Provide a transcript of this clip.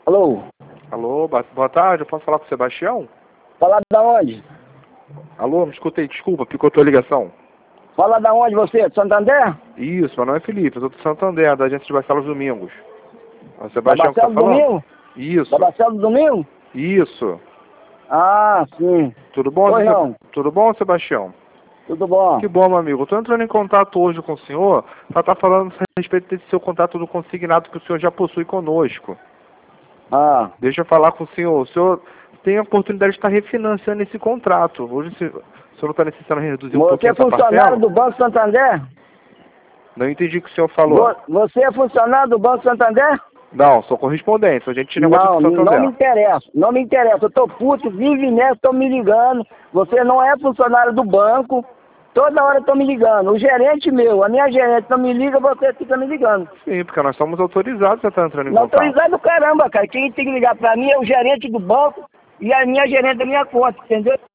Alô? Alô, boa tarde, eu posso falar com o Sebastião? Falar da onde? Alô, me escutei, desculpa, picotou a ligação. Fala da onde você? De Santander? Isso, meu nome é Felipe, eu sou do Santander, da agência de Barcelos Domingos. É o Da Sebastião que tá Barcelos falando? Domingo? Isso, Da Barcelos Domingo? isso. Ah, sim. Tudo bom, Pois não. Tudo bom, Sebastião? Tudo bom? Que bom, meu amigo. Eu tô entrando em contato hoje com o senhor para estar falando a respeito desse seu contrato do consignado que o senhor já possui conosco. Ah. Deixa eu falar com o senhor tem a oportunidade de estar refinanciando esse contrato. Hoje o senhor não está necessitando reduzir um Você pouquinho é essa funcionário parcela? do Banco Santander? Não entendi o que o senhor falou. Você é funcionário do Banco Santander? Não, sou correspondente, sou agente de negócio Não, do não me Santander. interessa. Não me interessa. Eu tô puto, vive nessa, estão me ligando. Você não é funcionário do banco. Toda hora estão me ligando. O gerente meu, a minha gerente não me liga, você fica me ligando. Sim, porque nós somos autorizados a estar entrando em Não contato. autorizado caramba, cara. Quem tem que ligar pra mim é o gerente do banco e a minha gerente da minha conta, entendeu?